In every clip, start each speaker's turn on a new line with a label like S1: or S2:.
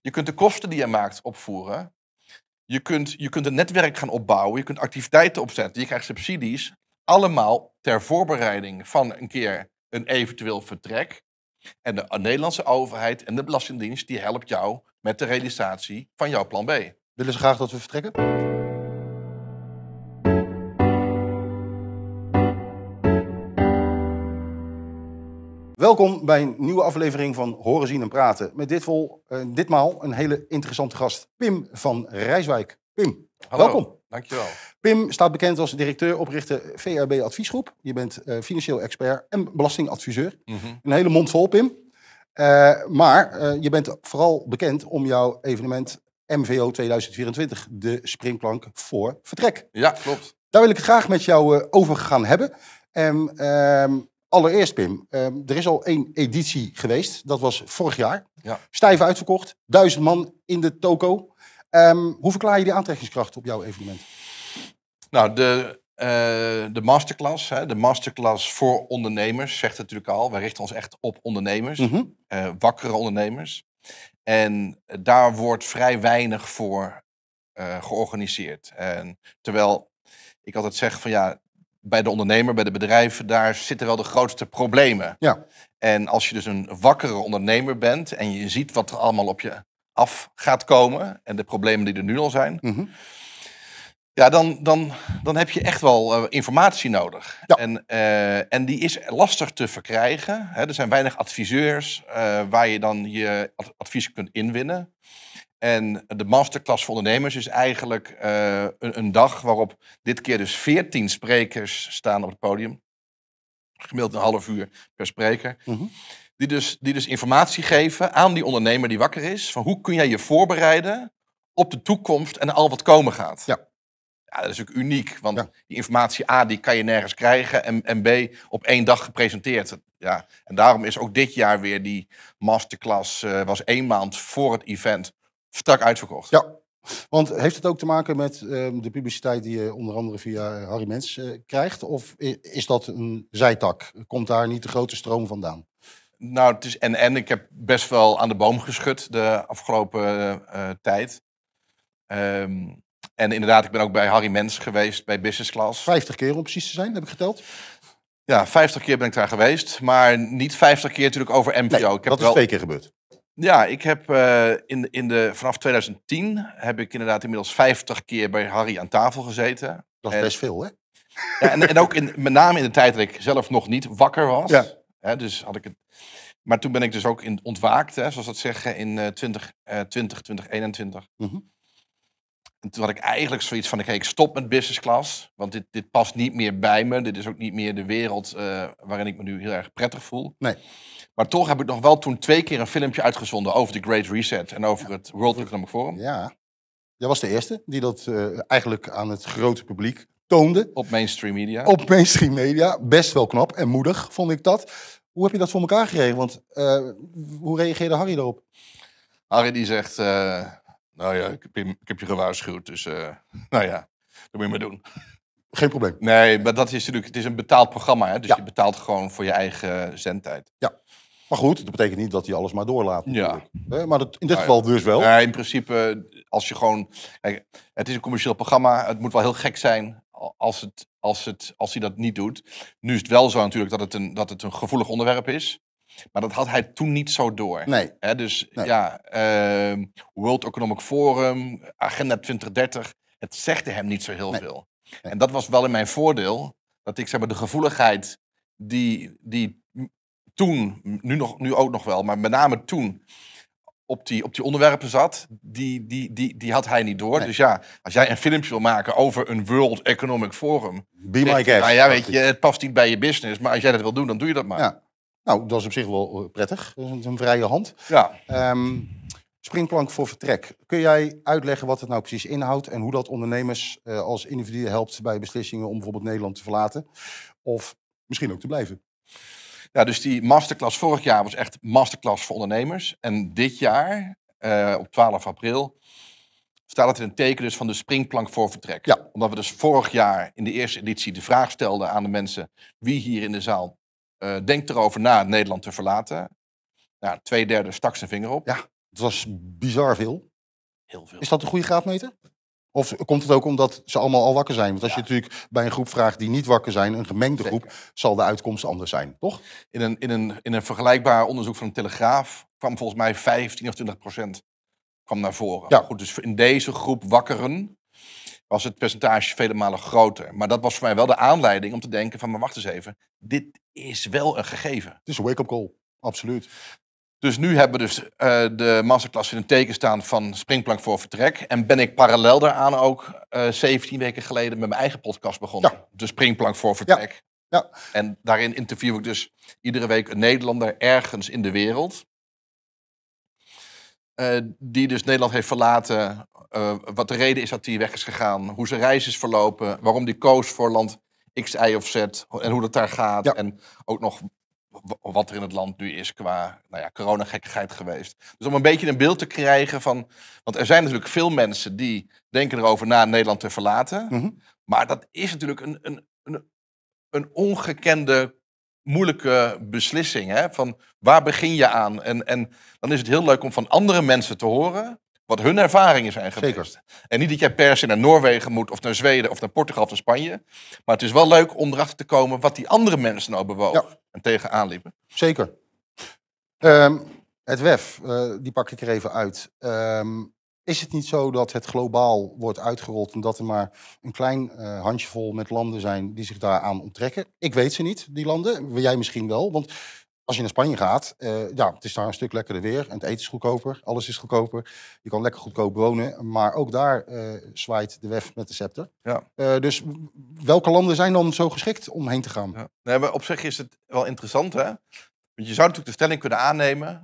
S1: Je kunt de kosten die je maakt opvoeren. Je kunt een netwerk gaan opbouwen. Je kunt activiteiten opzetten. Je krijgt subsidies. Allemaal ter voorbereiding van een keer een eventueel vertrek. En de Nederlandse overheid en de Belastingdienst die helpt jou met de realisatie van jouw plan B.
S2: Willen ze graag dat we vertrekken? Welkom bij een nieuwe aflevering van Horen, Zien en Praten. Met ditmaal een hele interessante gast, Pim van Rijswijk. Pim,
S1: Hallo,
S2: welkom.
S1: Dankjewel.
S2: Pim staat bekend als directeur-oprichter VRB Adviesgroep. Je bent financieel expert en belastingadviseur. Een hele mond vol, Pim. Maar je bent vooral bekend om jouw evenement MVO 2024, de springplank voor vertrek.
S1: Ja, klopt.
S2: Daar wil ik het graag met jou over gaan hebben. Allereerst, Pim, er is al 1 editie geweest. Dat was vorig jaar.
S1: Ja.
S2: Stijf uitverkocht. 1000 man in de toko. Hoe verklaar je die aantrekkingskracht op jouw evenement?
S1: Nou, de masterclass, de masterclass voor ondernemers, zegt het natuurlijk al. Wij richten ons echt op ondernemers, wakkere ondernemers. En daar wordt vrij weinig voor georganiseerd. En terwijl ik altijd zeg van ja, bij de ondernemer, bij de bedrijven, daar zitten wel de grootste problemen.
S2: Ja.
S1: En als je dus een wakkere ondernemer bent en je ziet wat er allemaal op je af gaat komen en de problemen die er nu al zijn, ja, dan heb je echt wel informatie nodig.
S2: Ja.
S1: En die is lastig te verkrijgen. Hè. Er zijn weinig adviseurs waar je dan je advies kunt inwinnen. En de masterclass voor ondernemers is eigenlijk een dag waarop dit keer dus 14 sprekers staan op het podium. Gemiddeld een half uur per spreker. Die dus informatie geven aan die ondernemer die wakker is. Van hoe kun jij je voorbereiden op de toekomst en al wat komen gaat.
S2: Ja.
S1: Ja, dat is ook uniek, want die informatie A, die kan je nergens krijgen en B, op 1 dag gepresenteerd. Ja, en daarom is ook dit jaar weer die masterclass, was 1 maand voor het event, strak uitverkocht.
S2: Ja, want heeft het ook te maken met de publiciteit die je onder andere via Harry Mens krijgt? Of is dat een zijtak? Komt daar niet de grote stroom vandaan?
S1: Nou, het is en ik heb best wel aan de boom geschud de afgelopen tijd. En inderdaad, ik ben ook bij Harry Mens geweest, bij Business Class.
S2: 50 keer om precies te zijn, heb ik geteld.
S1: Ja, 50 keer ben ik daar geweest, maar niet 50 keer natuurlijk over MVO.
S2: Nee,
S1: ik heb
S2: dat is 2 keer gebeurd.
S1: Ja, ik heb vanaf 2010 heb ik inderdaad inmiddels 50 keer bij Harry aan tafel gezeten.
S2: Dat is best veel, hè?
S1: Ja, en ook met name in de tijd dat ik zelf nog niet wakker was.
S2: Ja.
S1: Hè, dus had ik het. Maar toen ben ik dus ook ontwaakt, hè, zoals dat zeggen, in 2021. En toen had ik eigenlijk zoiets van, ik stop met business class. Want dit past niet meer bij me. Dit is ook niet meer de wereld waarin ik me nu heel erg prettig voel.
S2: Nee.
S1: Maar toch heb ik nog wel toen 2 keer een filmpje uitgezonden over de Great Reset en over het World Economic Forum.
S2: Ja, jij was de eerste die dat eigenlijk aan het grote publiek toonde.
S1: Op mainstream media.
S2: Op mainstream media. Best wel knap en moedig, vond ik dat. Hoe heb je dat voor elkaar gekregen? Want hoe reageerde Harry daarop?
S1: Harry die zegt, nou ja, ik heb je gewaarschuwd, dus nou ja, dat moet je maar doen.
S2: Geen probleem.
S1: Nee, maar dat is natuurlijk, het is een betaald programma, hè? Dus je betaalt gewoon voor je eigen zendtijd.
S2: Ja, maar goed, dat betekent niet dat hij alles maar doorlaat.
S1: Ja.
S2: Maar in dit geval dus wel.
S1: Nee, in principe, als je gewoon, kijk, het is een commercieel programma, het moet wel heel gek zijn als hij dat niet doet. Nu is het wel zo natuurlijk dat het een gevoelig onderwerp is. Maar dat had hij toen niet zo door.
S2: Nee.
S1: Hè, dus
S2: Nee.
S1: ja, World Economic Forum, Agenda 2030, het zegde hem niet zo heel veel.
S2: Nee.
S1: En dat was wel in mijn voordeel, dat ik zeg maar de gevoeligheid die toen, nu ook nog wel, maar met name toen op die onderwerpen zat, die had hij niet door.
S2: Nee.
S1: Dus ja, als jij een filmpje wil maken over een World Economic Forum,
S2: Be my guest.
S1: nou ja, weet je, het past niet bij je business, maar als jij dat wil doen, dan doe je dat maar.
S2: Ja. Nou, dat is op zich wel prettig. Dat is een vrije hand.
S1: Ja.
S2: Springplank voor vertrek. Kun jij uitleggen wat het nou precies inhoudt en hoe dat ondernemers als individuen helpt bij beslissingen om bijvoorbeeld Nederland te verlaten of misschien ook te blijven?
S1: Ja, dus die masterclass vorig jaar was echt masterclass voor ondernemers. En dit jaar, op 12 april, staat het in een teken dus van de springplank voor vertrek.
S2: Ja.
S1: Omdat we dus vorig jaar in de eerste editie de vraag stelden aan de mensen, wie hier in de zaal denkt erover na Nederland te verlaten. Nou, 2/3 stak zijn vinger op.
S2: Ja. Het was bizar veel.
S1: Heel veel.
S2: Is dat een goede graadmeter? Of komt het ook omdat ze allemaal al wakker zijn? Want als
S1: Ja.
S2: je natuurlijk bij een groep vraagt die niet wakker zijn, een gemengde groep, zal de uitkomst anders zijn, toch?
S1: In een vergelijkbaar onderzoek van de Telegraaf kwam volgens mij 15 of 20% kwam naar voren.
S2: Ja.
S1: Maar goed, dus in deze groep wakkeren was het percentage vele malen groter. Maar dat was voor mij wel de aanleiding om te denken van, maar wacht eens even, dit is wel een gegeven.
S2: Het is een wake-up call, absoluut.
S1: Dus nu hebben we dus de masterclass in een teken staan van springplank voor vertrek. En ben ik parallel daaraan ook 17 weken geleden met mijn eigen podcast begonnen.
S2: Ja.
S1: De springplank voor vertrek.
S2: Ja.
S1: En daarin interview ik dus iedere week een Nederlander ergens in de wereld. Die dus Nederland heeft verlaten. Wat de reden is dat hij weg is gegaan. Hoe zijn reis is verlopen. Waarom die koos voor land X, Y of Z. En hoe dat daar gaat.
S2: Ja.
S1: En ook nog wat er in het land nu is qua coronagekkigheid geweest. Dus om een beetje een beeld te krijgen van... Want er zijn natuurlijk veel mensen die denken erover na Nederland te verlaten.
S2: Mm-hmm.
S1: Maar dat is natuurlijk een ongekende, moeilijke beslissing. Hè? Van waar begin je aan? En dan is het heel leuk om van andere mensen te horen wat hun ervaringen zijn geweest.
S2: Zeker.
S1: En niet dat jij per se naar Noorwegen moet, of naar Zweden, of naar Portugal, of naar Spanje. Maar het is wel leuk om erachter te komen wat die andere mensen nou bewogen en tegenaan liepen.
S2: Zeker. Het WEF, die pak ik er even uit. Is het niet zo dat het globaal wordt uitgerold en dat er maar een klein handjevol met landen zijn die zich daaraan onttrekken? Ik weet ze niet, die landen. Jij misschien wel, want als je naar Spanje gaat, het is daar een stuk lekkerder weer en het eten is goedkoper, alles is goedkoper. Je kan lekker goedkoop wonen, maar ook daar zwaait de WEF met de scepter.
S1: Ja.
S2: Dus welke landen zijn dan zo geschikt om heen te gaan?
S1: Ja. Nee, maar op zich is het wel interessant, hè? Want je zou natuurlijk de stelling kunnen aannemen.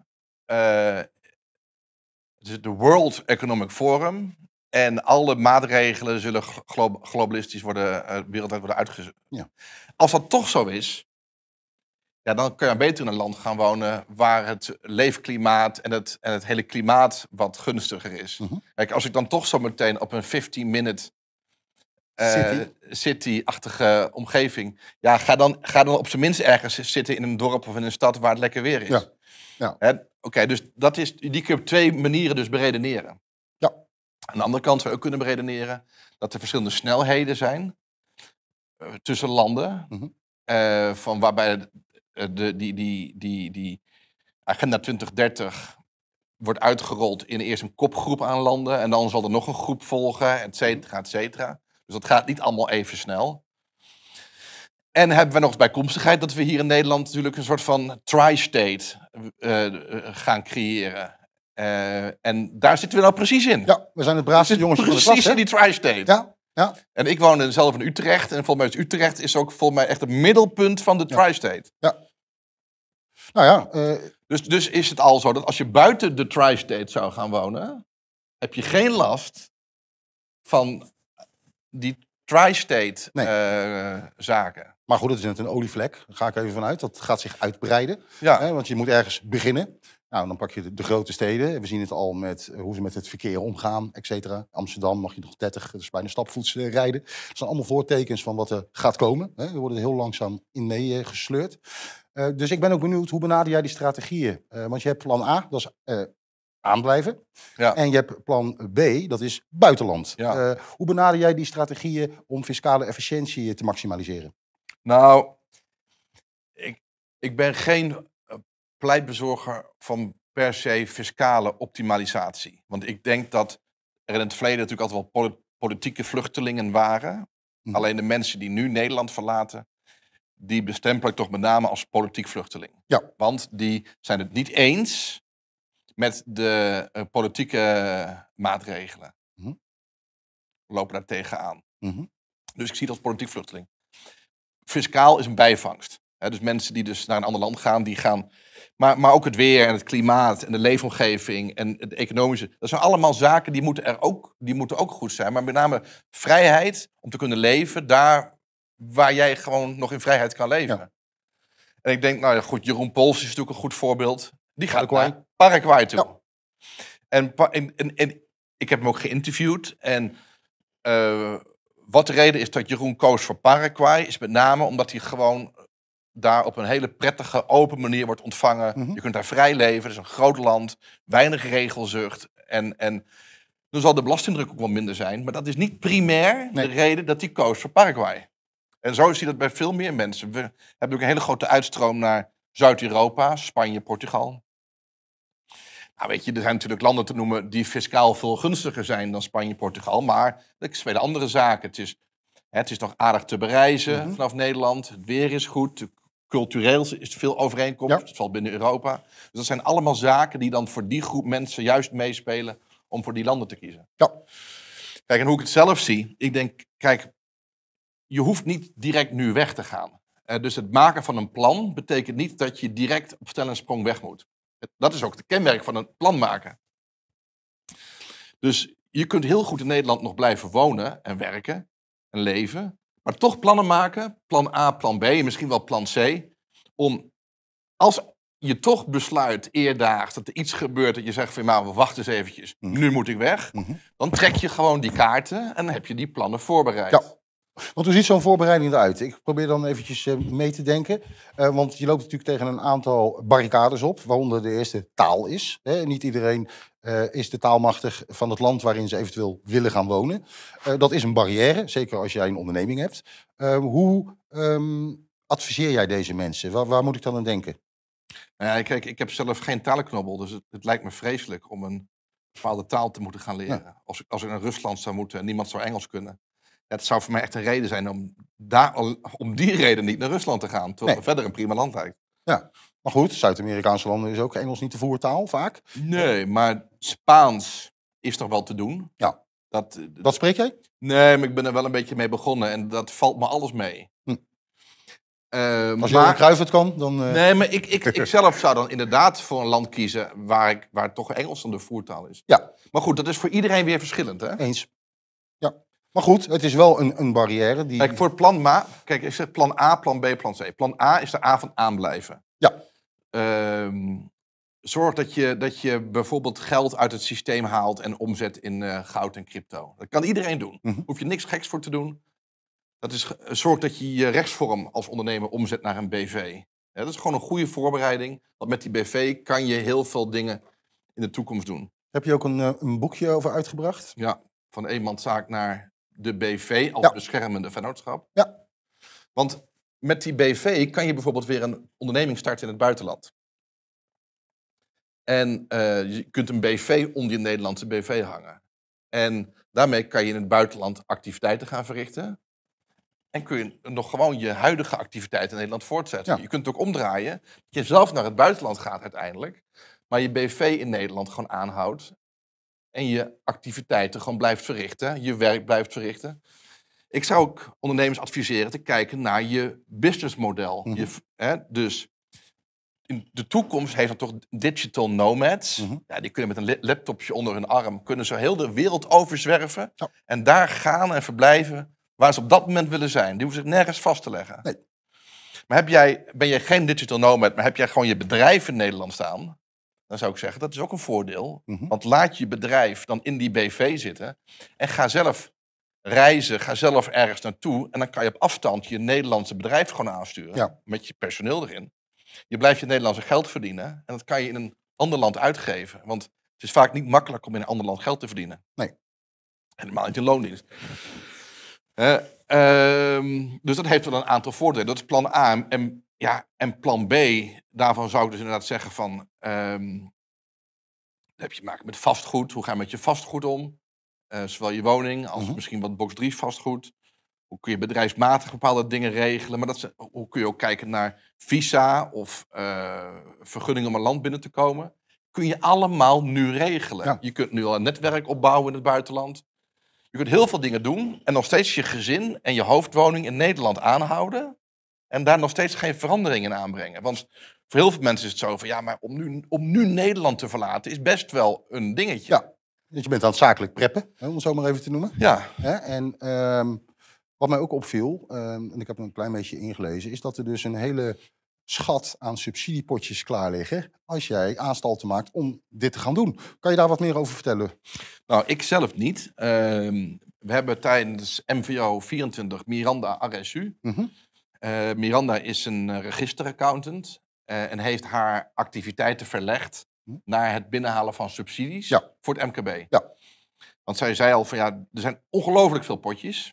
S1: Het is de World Economic Forum. En alle maatregelen zullen globalistisch worden, wereldwijd worden uitgezet.
S2: Ja.
S1: Als dat toch zo is, dan kun je beter in een land gaan wonen waar het leefklimaat en het hele klimaat wat gunstiger is.
S2: Mm-hmm.
S1: Kijk, als ik dan toch zo meteen op een 15-minute city-achtige omgeving. Ja, ga dan op zijn minst ergens zitten in een dorp of in een stad waar het lekker weer is.
S2: Ja.
S1: Oké, dus die kun je op twee manieren dus beredeneren.
S2: Ja.
S1: Aan de andere kant zou je ook kunnen beredeneren dat er verschillende snelheden zijn tussen landen.
S2: Mm-hmm.
S1: Van waarbij die agenda 2030 wordt uitgerold in eerst een kopgroep aan landen. En dan zal er nog een groep volgen, et cetera, et cetera. Dus dat gaat niet allemaal even snel. En hebben we nog eens bijkomstigheid dat we hier in Nederland natuurlijk een soort van tri-state gaan creëren. En daar zitten we nou precies in.
S2: Ja, we zijn het braafste jongens van de klas.
S1: Precies in die tri-state.
S2: Ja.
S1: En ik woon zelf in Utrecht. En volgens mij is Utrecht is ook volgens mij echt het middelpunt van de tri-state.
S2: Ja. Nou ja.
S1: Dus is het al zo dat als je buiten de tri-state zou gaan wonen, heb je geen last van die tri-state zaken.
S2: Maar goed, het is net een olievlek. Daar ga ik even vanuit. Dat gaat zich uitbreiden.
S1: Ja.
S2: Hè, want je moet ergens beginnen. Nou, dan pak je de grote steden. We zien het al met hoe ze met het verkeer omgaan, et cetera. Amsterdam mag je nog 30, dus bijna stapvoets rijden. Dat zijn allemaal voortekens van wat er gaat komen. Hè. We worden er heel langzaam in meegesleurd. Dus ik ben ook benieuwd, hoe benader jij die strategieën? Want je hebt plan A, dat is aanblijven.
S1: Ja.
S2: En je hebt plan B, dat is buitenland.
S1: Ja.
S2: Hoe benader jij die strategieën om fiscale efficiëntie te maximaliseren?
S1: Nou, ik ben geen pleitbezorger van per se fiscale optimalisatie. Want ik denk dat er in het verleden natuurlijk altijd wel politieke vluchtelingen waren. Alleen de mensen die nu Nederland verlaten, die bestempel ik toch met name als politiek vluchteling.
S2: Ja.
S1: Want die zijn het niet eens met de politieke maatregelen. Lopen daar tegenaan. Dus ik zie dat als politiek vluchteling. Fiscaal is een bijvangst. Dus mensen die dus naar een ander land gaan, die gaan... Maar ook het weer en het klimaat en de leefomgeving en het economische... Dat zijn allemaal zaken die moeten ook goed zijn. Maar met name vrijheid om te kunnen leven daar waar jij gewoon nog in vrijheid kan leven. Ja. En ik denk, nou ja, goed, Jeroen Pols is natuurlijk een goed voorbeeld. Die gaat naar Paraguay toe. Ja. En ik heb hem ook geïnterviewd. En wat de reden is dat Jeroen koos voor Paraguay, is met name omdat hij gewoon daar op een hele prettige, open manier wordt ontvangen. Je kunt daar vrij leven, het is een groot land, weinig regelzucht. En dan zal de belastingdruk ook wel minder zijn. Maar dat is niet primair de reden dat hij koos voor Paraguay. En zo zie je dat bij veel meer mensen. We hebben ook een hele grote uitstroom naar Zuid-Europa, Spanje, Portugal. Nou weet je, er zijn natuurlijk landen te noemen die fiscaal veel gunstiger zijn dan Spanje, Portugal. Maar er spelen andere zaken. Het is nog aardig te bereizen vanaf Nederland. Het weer is goed. Cultureel is er veel overeenkomst. Het valt binnen Europa. Dus dat zijn allemaal zaken die dan voor die groep mensen juist meespelen om voor die landen te kiezen.
S2: Ja.
S1: Kijk, en hoe ik het zelf zie. Ik denk, kijk, je hoeft niet direct nu weg te gaan. Dus het maken van een plan betekent niet dat je direct op stel en sprong weg moet. Dat is ook het kenmerk van een plan maken. Dus je kunt heel goed in Nederland nog blijven wonen en werken en leven. Maar toch plannen maken, plan A, plan B en misschien wel plan C. Om, als je toch besluit eerdaags dat er iets gebeurt dat je zegt van nou, wacht eens eventjes, nu moet ik weg. Dan trek je gewoon die kaarten en dan heb je die plannen voorbereid.
S2: Ja. Want hoe ziet zo'n voorbereiding eruit? Ik probeer dan eventjes mee te denken. Want je loopt natuurlijk tegen een aantal barricades op, waaronder de eerste taal is. Niet iedereen is de taalmachtig van het land waarin ze eventueel willen gaan wonen. Dat is een barrière, zeker als jij een onderneming hebt. Hoe adviseer jij deze mensen? Waar moet ik dan aan denken?
S1: Kijk, ik heb zelf geen talenknobbel, dus het lijkt me vreselijk om een bepaalde taal te moeten gaan leren. Ja. Als ik naar Rusland zou moeten en niemand zou Engels kunnen. Het zou voor mij echt een reden zijn om die reden niet naar Rusland te gaan. Terwijl het verder een prima land lijkt.
S2: Ja, maar goed, Zuid-Amerikaanse landen is ook Engels niet de voertaal vaak.
S1: Nee, maar Spaans is toch wel te doen.
S2: Ja. Wat spreek jij?
S1: Nee, maar ik ben er wel een beetje mee begonnen en dat valt me alles mee.
S2: Als je Cruijff het kan, dan...
S1: Nee, maar ik zelf zou dan inderdaad voor een land kiezen waar toch Engels dan de voertaal is.
S2: Ja.
S1: Maar goed, dat is voor iedereen weer verschillend, hè?
S2: Eens. Ja. Maar goed, het is wel een barrière die...
S1: Kijk, voor het plan kijk, ik zeg plan A, plan B, plan C. Plan A is de A van aanblijven.
S2: Ja.
S1: Zorg dat je bijvoorbeeld geld uit het systeem haalt en omzet in goud en crypto. Dat kan iedereen doen. Hoef je niks geks voor te doen. Zorg dat je je rechtsvorm als ondernemer omzet naar een BV. Ja, dat is gewoon een goede voorbereiding. Want met die BV kan je heel veel dingen in de toekomst doen.
S2: Heb je ook een boekje over uitgebracht?
S1: Ja, van eenmanszaak naar de BV als beschermende vennootschap.
S2: Ja.
S1: Want met die BV kan je bijvoorbeeld weer een onderneming starten in het buitenland. En je kunt een BV onder je Nederlandse BV hangen. En daarmee kan je in het buitenland activiteiten gaan verrichten. En kun je nog gewoon je huidige activiteiten in Nederland voortzetten. Ja. Je kunt het ook omdraaien. Dat je zelf naar het buitenland gaat uiteindelijk. Maar je BV in Nederland gewoon aanhoudt. En je activiteiten gewoon blijft verrichten. Je werk blijft verrichten. Ik zou ook ondernemers adviseren te kijken naar je businessmodel. Dus in de toekomst heeft er toch digital nomads. Ja, die kunnen met een laptopje onder hun arm. Kunnen ze heel de wereld overzwerven. Ja. En daar gaan en verblijven waar ze op dat moment willen zijn. Die hoeven zich nergens vast te leggen. Nee. Maar ben jij geen digital nomad, maar heb jij gewoon je bedrijf in Nederland staan? Dan zou ik zeggen, dat is ook een voordeel. Want laat je bedrijf dan in die BV zitten. En ga zelf reizen, ga zelf ergens naartoe. En dan kan je op afstand je Nederlandse bedrijf gewoon aansturen. Ja. Met je personeel erin. Je blijft je Nederlandse geld verdienen. En dat kan je in een ander land uitgeven. Want het is vaak niet makkelijk om in een ander land geld te verdienen. Nee. Helemaal niet in loondienst. Dus dat heeft wel een aantal voordelen. Dat is plan A. En plan B, daarvan zou ik dus inderdaad zeggen van... heb je te maken met vastgoed. Hoe ga je met je vastgoed om? Zowel je woning als misschien wat box 3 vastgoed. Hoe kun je bedrijfsmatig bepaalde dingen regelen? Maar hoe kun je ook kijken naar visa of vergunning om een land binnen te komen? Kun je allemaal nu regelen. Ja. Je kunt nu al een netwerk opbouwen in het buitenland. Je kunt heel veel dingen doen en nog steeds je gezin en je hoofdwoning in Nederland aanhouden. En daar nog steeds geen verandering in aanbrengen. Want voor heel veel mensen is het zo van, ja, maar om nu Nederland te verlaten is best wel een dingetje.
S2: Ja, dus je bent aan het zakelijk preppen, om het zo maar even te noemen.
S1: Ja.
S2: En wat mij ook opviel, en ik heb er een klein beetje ingelezen, is dat er dus een hele schat aan subsidiepotjes klaar liggen als jij aanstalten maakt om dit te gaan doen. Kan je daar wat meer over vertellen?
S1: Nou, ik zelf niet. We hebben tijdens MVO 24 Miranda RSU Miranda is een registeraccountant en heeft haar activiteiten verlegd naar het binnenhalen van subsidies voor het MKB.
S2: Ja.
S1: Want zij zei al van er zijn ongelooflijk veel potjes.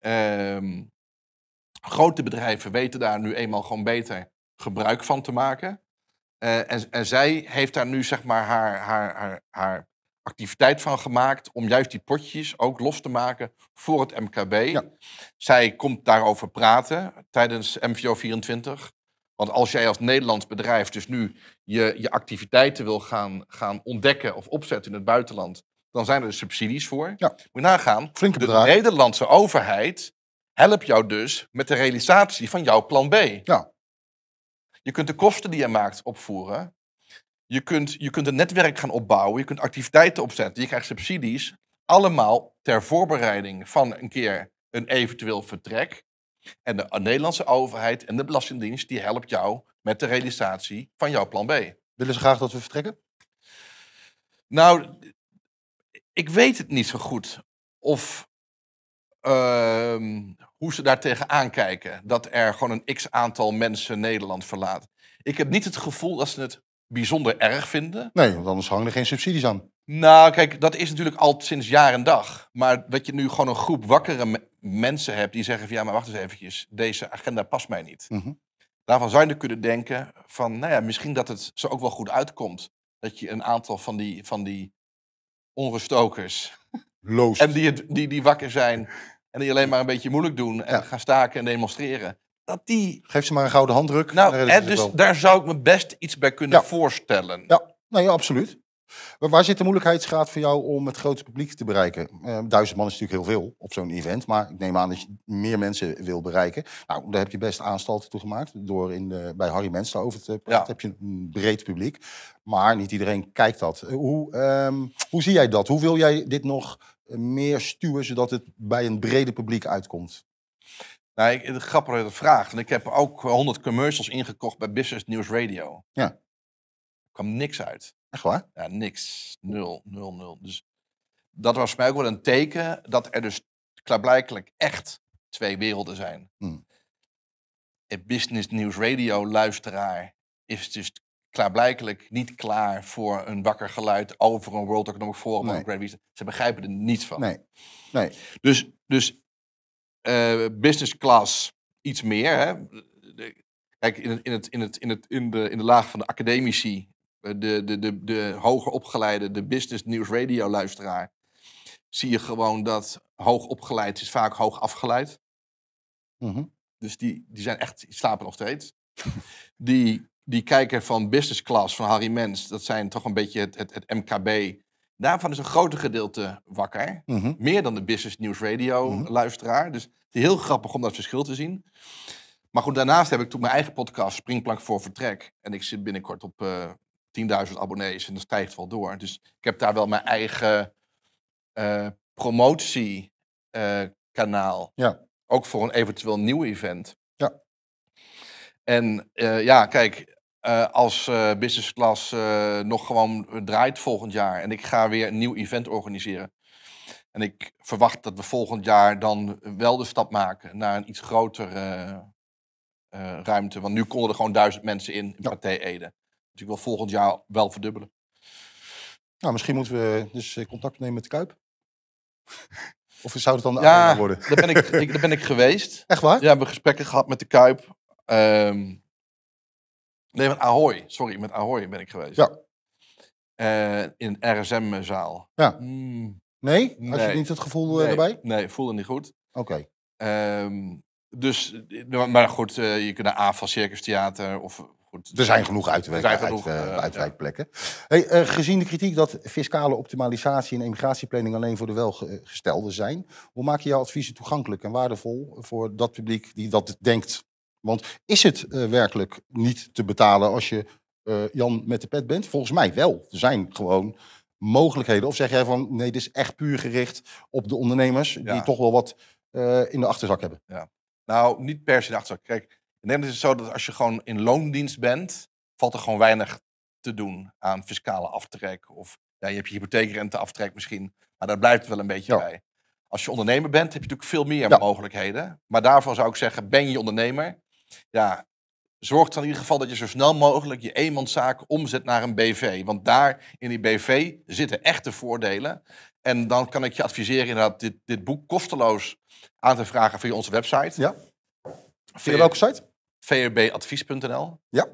S1: Grote bedrijven weten daar nu eenmaal gewoon beter gebruik van te maken. En zij heeft daar nu zeg maar haar activiteit van gemaakt om juist die potjes ook los te maken voor het MKB. Ja. Zij komt daarover praten tijdens MVO 24. Want als jij als Nederlands bedrijf dus nu je activiteiten wil gaan ontdekken of opzetten in het buitenland, dan zijn er dus subsidies voor. Ja. Moet je nagaan,
S2: flinke
S1: de
S2: bedrag.
S1: Nederlandse overheid helpt jou dus met de realisatie van jouw plan B.
S2: Ja.
S1: Je kunt de kosten die je maakt opvoeren. Je kunt een netwerk gaan opbouwen. Je kunt activiteiten opzetten. Je krijgt subsidies. Allemaal ter voorbereiding van een keer een eventueel vertrek. En de Nederlandse overheid en de Belastingdienst die helpt jou met de realisatie van jouw plan B.
S2: Willen ze graag dat we vertrekken?
S1: Nou, ik weet het niet zo goed. Of hoe ze daar tegenaan kijken. Dat er gewoon een x-aantal mensen Nederland verlaat. Ik heb niet het gevoel dat ze het bijzonder erg vinden.
S2: Nee, want anders hangen er geen subsidies aan.
S1: Nou, kijk, dat is natuurlijk al sinds jaar en dag. Maar dat je nu gewoon een groep wakkere mensen hebt die zeggen van ja, maar wacht eens eventjes, deze agenda past mij niet. Mm-hmm. Daarvan zou je kunnen denken van, nou ja, misschien dat het zo ook wel goed uitkomt. Dat je een aantal van die onruststokers en die wakker zijn en die alleen maar een beetje moeilijk doen en gaan staken en demonstreren.
S2: Geef ze maar een gouden handdruk.
S1: Nou, dus daar zou ik me best iets bij kunnen voorstellen.
S2: Ja, nee, absoluut. Waar zit de moeilijkheidsgraad voor jou om het grote publiek te bereiken? 1000 man is natuurlijk heel veel op zo'n event, maar ik neem aan dat je meer mensen wil bereiken. Nou, daar heb je best aanstalten toe gemaakt door bij Harry Mens daarover te praten. Ja. Heb je een breed publiek, maar niet iedereen kijkt dat. Hoe zie jij dat? Hoe wil jij dit nog meer stuwen zodat het bij een brede publiek uitkomt?
S1: Nou, het grappige vraag. Want ik heb ook 100 commercials ingekocht bij Business News Radio.
S2: Ja.
S1: Er kwam niks uit.
S2: Echt waar?
S1: Ja, niks. 0. Dus dat was voor mij ook wel een teken dat er dus klaarblijkelijk echt twee werelden zijn. Een Business News Radio luisteraar is dus klaarblijkelijk niet klaar voor een wakker geluid over een World Economic Forum. Nee. Ze begrijpen er niets van.
S2: Nee.
S1: Dus business class iets meer. Hè? Kijk, in de laag van de academici, de hoger opgeleide, de Business News Radio luisteraar, zie je gewoon dat hoog opgeleid is vaak hoog afgeleid. Mm-hmm. Dus die zijn echt, die slapen nog steeds. die kijken van business class, van Harry Mens, dat zijn toch een beetje het MKB. Daarvan is een groter gedeelte wakker. Mm-hmm. Meer dan de Business News Radio luisteraar. Dus het is heel grappig om dat verschil te zien. Maar goed, daarnaast heb ik toen mijn eigen podcast Springplank voor Vertrek. En ik zit binnenkort op 10.000 abonnees en dat stijgt wel door. Dus ik heb daar wel mijn eigen promotiekanaal.
S2: Ja.
S1: Ook voor een eventueel nieuw event.
S2: Ja.
S1: En kijk, als business class nog gewoon draait volgend jaar en ik ga weer een nieuw event organiseren. En ik verwacht dat we volgend jaar dan wel de stap maken naar een iets grotere ruimte. Want nu konden er gewoon 1000 mensen in Pathé Ede. Dus ik wil volgend jaar wel verdubbelen.
S2: Nou, misschien moeten we dus contact nemen met de Kuip. Of zou het dan de Arena worden?
S1: Daar ben ik geweest.
S2: Echt waar?
S1: Ja, we hebben gesprekken gehad met de Kuip. Nee, met Ahoy. Sorry, met Ahoy ben ik geweest.
S2: Ja.
S1: In een RSM-zaal.
S2: Ja. Nee? Had je niet het gevoel erbij?
S1: Nee, voelde niet goed.
S2: Oké.
S1: Dus, maar goed, je kunt naar AFAS Circus Theater of... Goed,
S2: er zijn genoeg uitwijkplekken. Hey, gezien de kritiek dat fiscale optimalisatie en emigratieplanning alleen voor de welgestelden zijn, hoe maak je jouw adviezen toegankelijk en waardevol voor dat publiek die dat denkt? Want is het werkelijk niet te betalen als je Jan met de pet bent? Volgens mij wel. Er zijn gewoon mogelijkheden. Of zeg jij van nee, dit is echt puur gericht op de ondernemers die toch wel wat in de achterzak hebben?
S1: Ja. Nou, niet per se in de achterzak. Kijk, in Nederland is het zo dat als je gewoon in loondienst bent, valt er gewoon weinig te doen aan fiscale aftrek. Of je hebt je hypotheekrenteaftrek misschien, maar daar blijft het wel een beetje bij. Als je ondernemer bent, heb je natuurlijk veel meer mogelijkheden. Maar daarvan zou ik zeggen, ben je ondernemer, Ja, zorg dan in ieder geval dat je zo snel mogelijk je eenmanszaak omzet naar een BV. Want daar in die BV zitten echte voordelen. En dan kan ik je adviseren inderdaad dit boek kosteloos aan te vragen via onze website.
S2: Ja. Via welke site?
S1: VRBadvies.nl.
S2: Ja.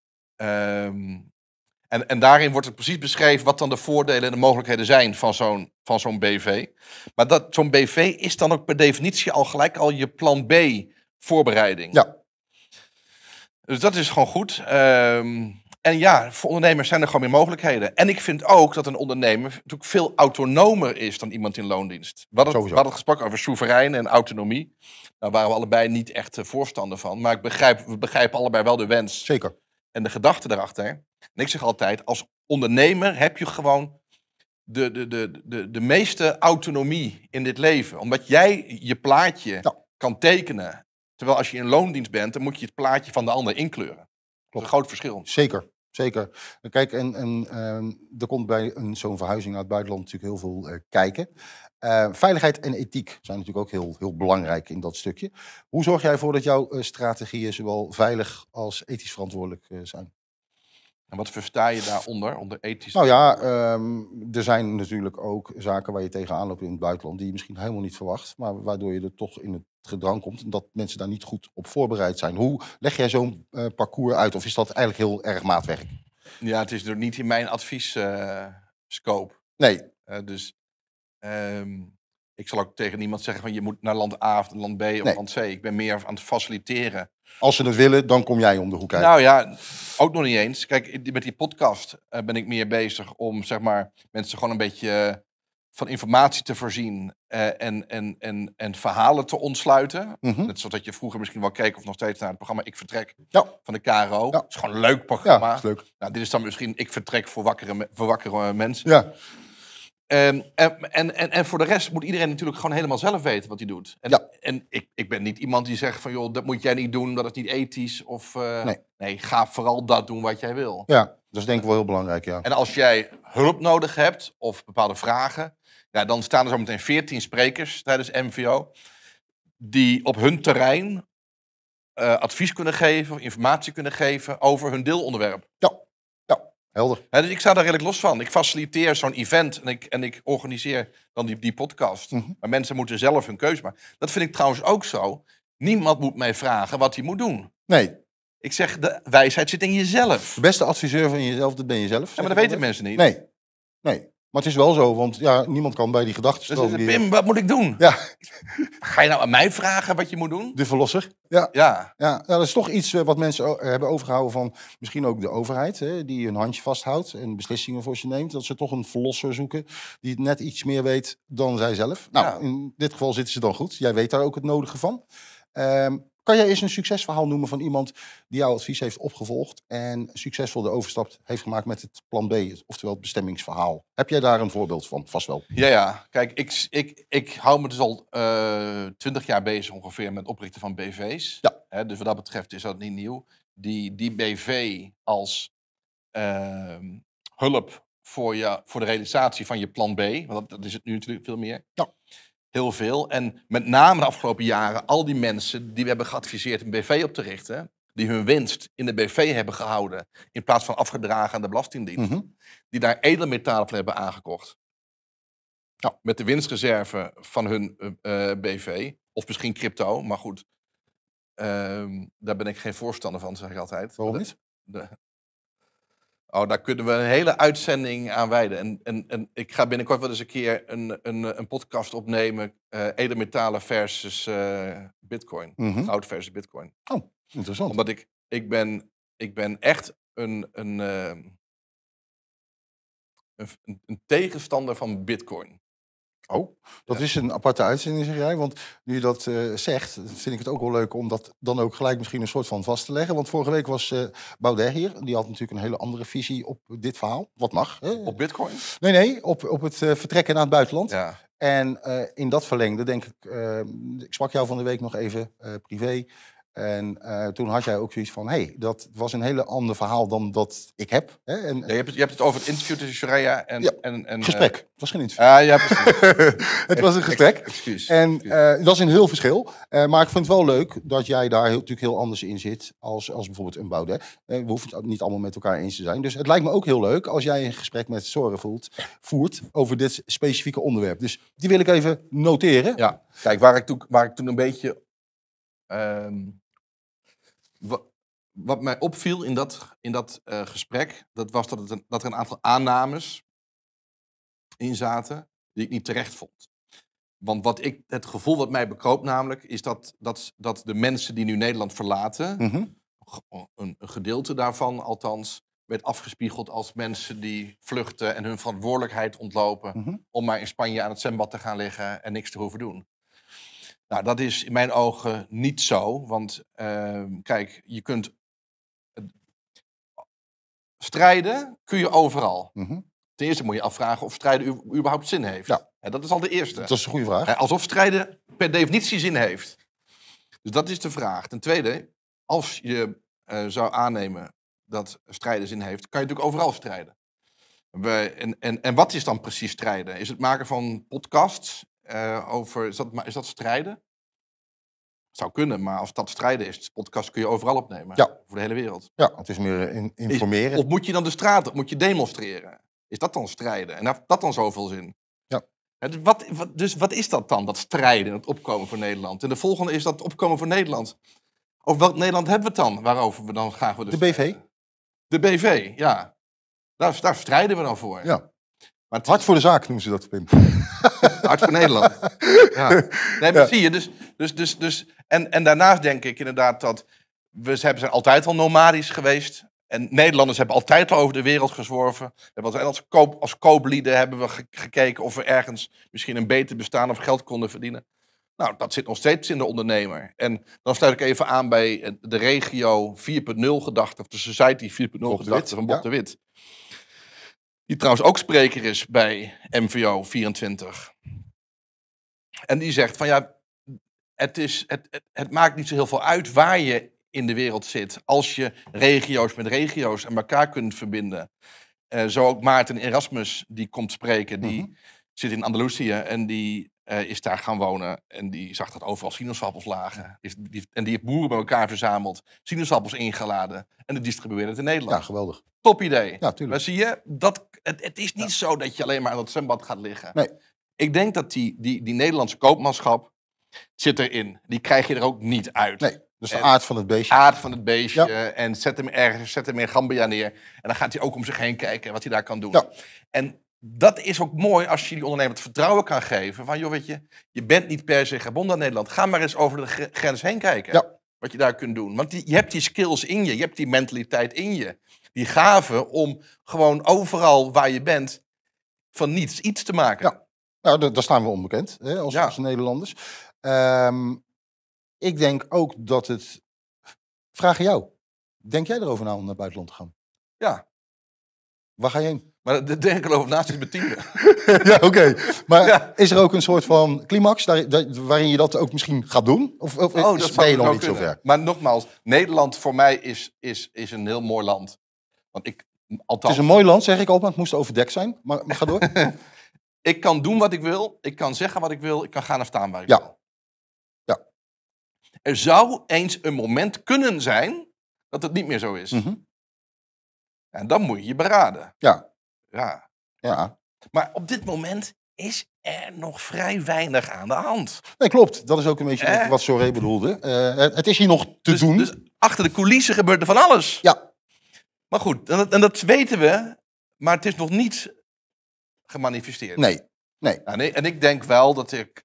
S1: En daarin wordt het precies beschreven wat dan de voordelen en de mogelijkheden zijn van zo'n BV. Maar zo'n BV is dan ook per definitie al gelijk al je plan B voorbereiding.
S2: Ja.
S1: Dus dat is gewoon goed. En ja, voor ondernemers zijn er gewoon meer mogelijkheden. En ik vind ook dat een ondernemer natuurlijk veel autonomer is dan iemand in loondienst. We hadden het gesproken over soeverein en autonomie. Daar waren we allebei niet echt voorstander van. Maar we begrijpen allebei wel de wens.
S2: Zeker.
S1: En de gedachte daarachter. En ik zeg altijd, als ondernemer heb je gewoon de meeste autonomie in dit leven. Omdat jij je plaatje kan tekenen. Terwijl als je in loondienst bent, dan moet je het plaatje van de ander inkleuren. Dat is een groot verschil.
S2: Zeker. Kijk, er komt bij zo'n verhuizing naar het buitenland natuurlijk heel veel kijken. Veiligheid en ethiek zijn natuurlijk ook heel, heel belangrijk in dat stukje. Hoe zorg jij ervoor dat jouw strategieën zowel veilig als ethisch verantwoordelijk zijn?
S1: En wat versta je daaronder, onder ethisch?
S2: Nou ja, er zijn natuurlijk ook zaken waar je tegenaan loopt in het buitenland die je misschien helemaal niet verwacht, maar waardoor je er toch in het gedrang komt en dat mensen daar niet goed op voorbereid zijn. Hoe leg jij zo'n parcours uit of is dat eigenlijk heel erg maatwerk?
S1: Ja, het is niet in mijn adviesscope.
S2: Nee.
S1: Dus ik zal ook tegen niemand zeggen van je moet naar land A of land B of land C. Ik ben meer aan het faciliteren.
S2: Als ze het willen, dan kom jij om de hoek kijken.
S1: Nou ja, ook nog niet eens. Kijk, met die podcast ben ik meer bezig om zeg maar mensen gewoon een beetje van informatie te voorzien en verhalen te ontsluiten. Net zoals dat je vroeger misschien wel keek of nog steeds naar het programma Ik Vertrek van de KRO.
S2: Ja.
S1: Het is gewoon een leuk programma.
S2: Ja, is leuk.
S1: Nou, dit is dan misschien Ik Vertrek voor wakkere mensen.
S2: Ja.
S1: En voor de rest moet iedereen natuurlijk gewoon helemaal zelf weten wat hij doet. En ik ben niet iemand die zegt van joh, dat moet jij niet doen, dat is niet ethisch. Of nee, ga vooral dat doen wat jij wil.
S2: Ja, dat is denk ik wel heel belangrijk, ja.
S1: En als jij hulp nodig hebt of bepaalde vragen, ja, dan staan er zo meteen 14 sprekers tijdens MVO die op hun terrein advies kunnen geven of informatie kunnen geven over hun deelonderwerp.
S2: Ja. Helder.
S1: Dus ik sta daar redelijk los van. Ik faciliteer zo'n event en ik organiseer dan die podcast. Maar mensen moeten zelf hun keuze maken. Dat vind ik trouwens ook zo. Niemand moet mij vragen wat hij moet doen.
S2: Nee.
S1: Ik zeg, de wijsheid zit in jezelf.
S2: De beste adviseur van jezelf, dat ben je zelf.
S1: Ja, maar dat weten mensen niet.
S2: Nee. Maar het is wel zo, want ja, niemand kan bij die gedachtenstroom...
S1: Dus, Pim, wat moet ik doen?
S2: Ja.
S1: Ga je nou aan mij vragen wat je moet doen?
S2: De verlosser. Ja, dat is toch iets wat mensen hebben overgehouden van misschien ook de overheid. Hè, die een handje vasthoudt en beslissingen voor ze neemt. Dat ze toch een verlosser zoeken die net iets meer weet dan zij zelf. Nou, in dit geval zitten ze dan goed. Jij weet daar ook het nodige van. Kan jij eens een succesverhaal noemen van iemand die jouw advies heeft opgevolgd en succesvol de overstap heeft gemaakt met het plan B, oftewel het bestemmingsverhaal? Heb jij daar een voorbeeld van? Vast wel.
S1: Ja. Kijk, ik hou me dus al 20 jaar bezig ongeveer met oprichten van BV's. Ja. Dus wat dat betreft is dat niet nieuw. Die BV als hulp voor de realisatie van je plan B, want dat is het nu natuurlijk veel meer. Ja. Heel veel. En met name de afgelopen jaren al die mensen die we hebben geadviseerd een BV op te richten, die hun winst in de BV hebben gehouden in plaats van afgedragen aan de Belastingdienst, die daar edelmetalen van hebben aangekocht. Nou, met de winstreserve van hun BV, of misschien crypto, maar goed, daar ben ik geen voorstander van, zeg ik altijd.
S2: Waarom niet?
S1: Daar kunnen we een hele uitzending aan wijden. En ik ga binnenkort wel eens een keer een podcast opnemen. Edelmetalen versus bitcoin. Goud versus bitcoin.
S2: Oh, interessant.
S1: Omdat ik ben echt een tegenstander van bitcoin.
S2: Oh, dat is een aparte uitzending, zeg jij. Want nu je dat zegt, vind ik het ook wel leuk om dat dan ook gelijk misschien een soort van vast te leggen. Want vorige week was Baudet hier. Die had natuurlijk een hele andere visie op dit verhaal. Wat mag. Hè?
S1: Op bitcoin?
S2: Nee, op het vertrekken naar het buitenland.
S1: Ja.
S2: En in dat verlengde denk ik, ik sprak jou van de week nog even privé. En toen had jij ook zoiets van, dat was een hele ander verhaal dan dat ik heb. Hè? En,
S1: Ja, je hebt het over het interview tussen Soraya en
S2: gesprek. Het was geen interview.
S1: Ja, precies.
S2: Het was een gesprek.
S1: Excuus.
S2: En dat is een heel verschil. Maar ik vind het wel leuk dat jij daar natuurlijk heel anders in zit als bijvoorbeeld een Baudet. We hoeven het niet allemaal met elkaar eens te zijn. Dus het lijkt me ook heel leuk als jij een gesprek met Sora voert over dit specifieke onderwerp. Dus die wil ik even noteren.
S1: Ja, kijk, waar ik toen een beetje... Wat mij opviel in dat gesprek, dat was dat er een aantal aannames in zaten die ik niet terecht vond. Want het gevoel wat mij bekroop namelijk, is dat de mensen die nu Nederland verlaten, een gedeelte daarvan althans, werd afgespiegeld als mensen die vluchten en hun verantwoordelijkheid ontlopen om maar in Spanje aan het zwembad te gaan liggen en niks te hoeven doen. Nou, dat is in mijn ogen niet zo, want kijk, je kunt strijden kun je overal. Ten eerste moet je afvragen of strijden überhaupt zin heeft.
S2: Ja.
S1: Dat is al de eerste.
S2: Dat is een goede vraag.
S1: Alsof strijden per definitie zin heeft. Dus dat is de vraag. Ten tweede, als je zou aannemen dat strijden zin heeft, kan je natuurlijk overal strijden. En wat is dan precies strijden? Is het maken van podcasts is dat strijden? Zou kunnen, maar als dat strijden is, podcast kun je overal opnemen.
S2: Ja.
S1: Voor de hele wereld.
S2: Ja, het is meer informeren.
S1: Of moet je dan de straat op? Moet je demonstreren? Is dat dan strijden? En heeft dat dan zoveel zin?
S2: Ja.
S1: Dus wat is dat dan, dat strijden, het opkomen voor Nederland? En de volgende is dat opkomen voor Nederland. Over welk Nederland hebben we het dan? Waarover we dan graag willen
S2: De BV?
S1: strijden? De BV, ja. Daar strijden we dan voor.
S2: Ja.
S1: Maar
S2: Hart voor de zaak noemen ze dat, Pim.
S1: Hart voor Nederland. Ja. Nee, maar zie je, dus en daarnaast denk ik inderdaad dat we zijn altijd al nomadisch geweest. En Nederlanders hebben altijd al over de wereld gezworven. We hebben als kooplieden hebben we gekeken of we ergens misschien een beter bestaan of geld konden verdienen. Nou, dat zit nog steeds in de ondernemer. En dan sluit ik even aan bij de regio 4.0 gedachte, of de Society 4.0 gedachte van Bob de Wit. Die trouwens ook spreker is bij MVO 24. En die zegt van ja, het maakt niet zo heel veel uit waar je in de wereld zit. Als je regio's met regio's aan elkaar kunt verbinden. Zo ook Maarten Erasmus, die komt spreken. Die zit in Andalusië en die is daar gaan wonen. En die zag dat overal sinaasappels lagen. En die heeft boeren bij elkaar verzameld. Sinaasappels ingeladen. En die distribueerde het in Nederland.
S2: Ja, geweldig.
S1: Top idee.
S2: Ja, tuurlijk.
S1: Maar zie je, het is niet zo dat je alleen maar aan het zwembad gaat liggen.
S2: Nee.
S1: Ik denk dat die Nederlandse koopmanschap zit erin. Die krijg je er ook niet uit.
S2: Nee, dus de aard van het beestje.
S1: Aard van het beestje.
S2: Ja.
S1: En zet hem ergens, zet hem in Gambia neer. En dan gaat hij ook om zich heen kijken wat hij daar kan doen.
S2: Ja.
S1: En dat is ook mooi als je die ondernemer het vertrouwen kan geven. Van joh, weet je bent niet per se gebonden aan Nederland. Ga maar eens over de grens heen kijken.
S2: Ja.
S1: Wat je daar kunt doen. Want je hebt die skills in je. Je hebt die mentaliteit in je. Die gave om gewoon overal waar je bent van niets iets te maken.
S2: Ja. Nou, daar staan we onbekend hè, als Nederlanders. Ik denk ook dat het... Vraag aan jou. Denk jij erover na om naar het buitenland te gaan?
S1: Ja.
S2: Waar ga je heen?
S1: Maar daar denk ik al over naast is mijn tiende.
S2: Ja, oké. Maar is er ook een soort van climax waarin je dat ook misschien gaat doen? Of
S1: Dat
S2: ben je nog
S1: zou
S2: niet zo ver?
S1: Maar nogmaals, Nederland voor mij is een heel mooi land. Want
S2: Het is een mooi land, zeg ik altijd, maar het moest overdekt zijn. Maar ga door.
S1: Ik kan doen wat ik wil. Ik kan zeggen wat ik wil. Ik kan gaan en staan waar ik
S2: Ja.
S1: wil.
S2: Ja.
S1: Er zou eens een moment kunnen zijn dat het niet meer zo is. En dan moet je je beraden.
S2: Ja.
S1: Ja.
S2: Ja.
S1: Maar op dit moment is er nog vrij weinig aan de hand.
S2: Nee, klopt. Dat is ook een beetje wat Soré bedoelde. Het is hier nog te doen.
S1: Dus achter de coulissen gebeurt er van alles.
S2: Ja.
S1: Maar goed, en dat weten we. Maar het is nog niet gemanifesteerd.
S2: Nee.
S1: En ik denk wel dat ik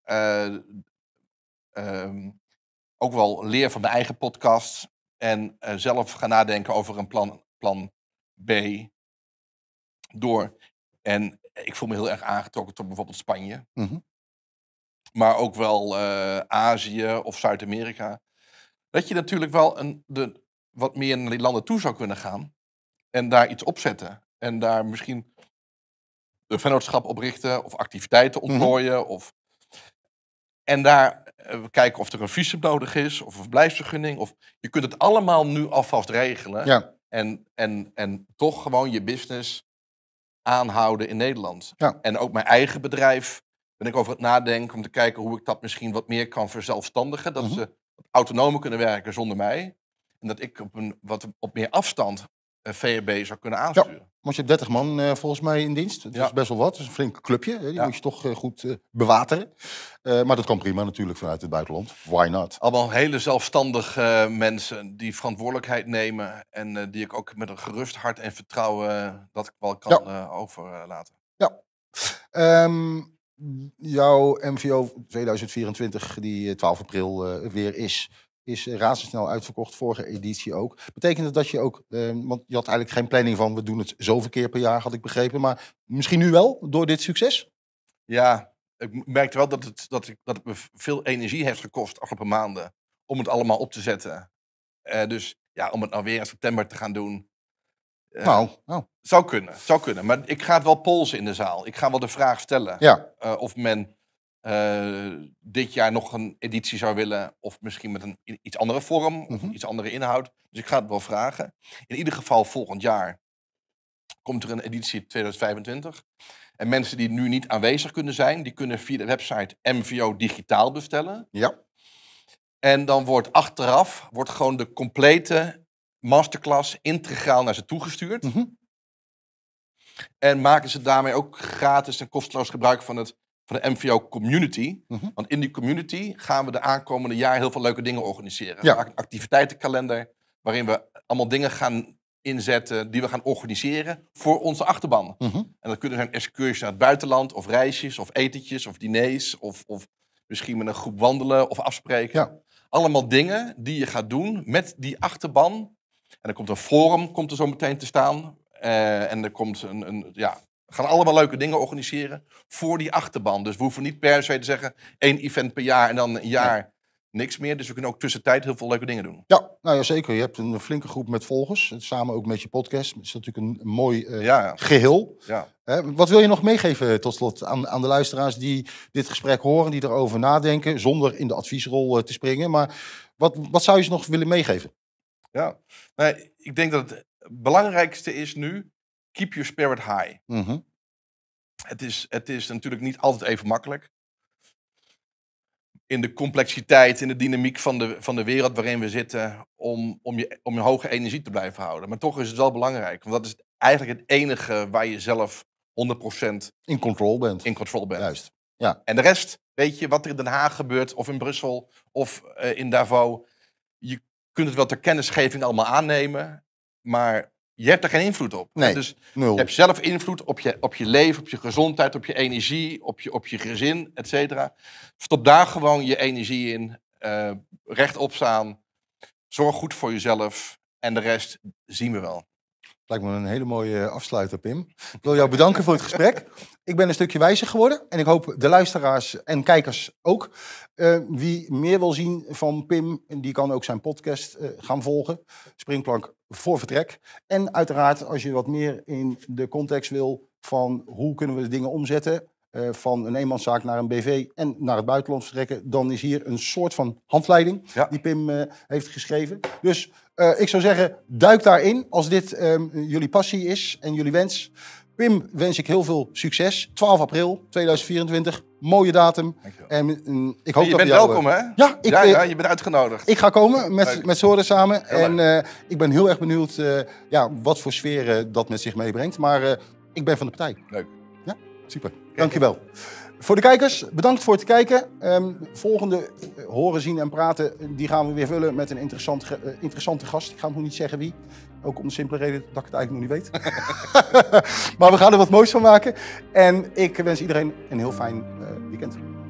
S1: ook wel leer van mijn eigen podcast. En zelf ga nadenken over een plan B. En ik voel me heel erg aangetrokken tot bijvoorbeeld Spanje. Maar ook wel Azië of Zuid-Amerika. Dat je natuurlijk wel wat meer naar die landen toe zou kunnen gaan. En daar iets opzetten. En daar misschien een vennootschap oprichten. Of activiteiten ontplooien. En daar kijken of er een visum nodig is, of een verblijfsvergunning. Of, je kunt het allemaal nu alvast regelen.
S2: Ja.
S1: En toch gewoon je business aanhouden in Nederland.
S2: Ja.
S1: En ook mijn eigen bedrijf ben ik over het nadenken om te kijken hoe ik dat misschien wat meer kan verzelfstandigen. Dat ze autonoom kunnen werken zonder mij. En dat ik op meer afstand VRB zou kunnen aansturen.
S2: Want je hebt 30 man volgens mij in dienst. Dat is best wel wat. Dat is een flink clubje. Hè? Die moet je toch goed bewateren. Maar dat kan prima natuurlijk vanuit het buitenland. Why not?
S1: Allemaal hele zelfstandige mensen die verantwoordelijkheid nemen. En die ik ook met een gerust hart en vertrouwen dat ik wel kan overlaten.
S2: Ja. Jouw MVO 2024, die 12 april weer is razendsnel uitverkocht. Vorige editie ook. Betekent het dat je ook, want je had eigenlijk geen planning van we doen het zoveel keer per jaar, had ik begrepen. Maar misschien nu wel, door dit succes?
S1: Ja, ik merkte wel dat het me veel energie heeft gekost de afgelopen maanden om het allemaal op te zetten. Dus ja, om het nou weer in september te gaan doen. Zou kunnen. Maar ik ga het wel polsen in de zaal. Ik ga wel de vraag stellen of men dit jaar nog een editie zou willen. Of misschien met een iets andere vorm of iets andere inhoud. Dus ik ga het wel vragen. In ieder geval volgend jaar komt er een editie 2025. En mensen die nu niet aanwezig kunnen zijn, die kunnen via de website MVO digitaal bestellen.
S2: Ja.
S1: En dan wordt achteraf gewoon de complete masterclass integraal naar ze toegestuurd. En maken ze daarmee ook gratis en kosteloos gebruik van de MVO community. Want in die community gaan we de aankomende jaar heel veel leuke dingen organiseren. We maken een activiteitenkalender waarin we allemaal dingen gaan inzetten die we gaan organiseren voor onze achterban. En dat kunnen zijn excursies naar het buitenland, of reisjes, of etentjes, of diners, of misschien met een groep wandelen of afspreken.
S2: Ja.
S1: Allemaal dingen die je gaat doen met die achterban. En er komt een forum zo meteen te staan. En er komt we gaan allemaal leuke dingen organiseren voor die achterban. Dus we hoeven niet per se te zeggen 1 event per jaar en dan een jaar niks meer. Dus we kunnen ook tussentijd heel veel leuke dingen doen. Ja,
S2: nou ja, zeker. Je hebt een flinke groep met volgers. Samen ook met je podcast. Dat is natuurlijk een mooi geheel. Ja. Wat wil je nog meegeven tot slot aan de luisteraars die dit gesprek horen, die erover nadenken, zonder in de adviesrol te springen. Maar wat zou je ze nog willen meegeven?
S1: Ja, ik denk dat het belangrijkste is nu, keep your spirit high. Het is natuurlijk niet altijd even makkelijk. In de complexiteit, in de dynamiek van de wereld waarin we zitten, om je hoge energie te blijven houden. Maar toch is het wel belangrijk, want dat is eigenlijk het enige waar je zelf 100%
S2: in control bent.
S1: Juist. Ja. En de rest, weet je, wat er in Den Haag gebeurt, of in Brussel, of in Davos, je kunt het wel ter kennisgeving allemaal aannemen, maar je hebt er geen invloed op.
S2: Nee,
S1: dus
S2: 0.
S1: Je hebt zelf invloed op je leven, op je gezondheid, op je energie, op je gezin, et cetera. Stop daar gewoon je energie in. Rechtop staan. Zorg goed voor jezelf. En de rest zien we wel.
S2: Lijkt me een hele mooie afsluiter, Pim. Ik wil jou bedanken voor het gesprek. Ik ben een stukje wijzer geworden. En ik hoop de luisteraars en kijkers ook. Wie meer wil zien van Pim, die kan ook zijn podcast gaan volgen. Springplank voor vertrek. En uiteraard, als je wat meer in de context wil van hoe kunnen we de dingen omzetten, van een eenmanszaak naar een BV en naar het buitenland vertrekken, dan is hier een soort van handleiding die Pim heeft geschreven. Dus ik zou zeggen, duik daarin als dit jullie passie is en jullie wens. Pim wens ik heel veel succes. 12 april 2024, mooie datum. En ik hoop
S1: je bent welkom, hè?
S2: Ja,
S1: je bent uitgenodigd.
S2: Ik ga komen met Sore samen. En ik ben heel erg benieuwd wat voor sfeer dat met zich meebrengt. Maar ik ben van de partij.
S1: Leuk.
S2: Ja, super. Dankjewel. Voor de kijkers, bedankt voor het kijken. Volgende horen, zien en praten, die gaan we weer vullen met een interessante gast. Ik ga nog niet zeggen wie. Ook om de simpele reden dat ik het eigenlijk nog niet weet. Maar we gaan er wat moois van maken. En ik wens iedereen een heel fijn weekend.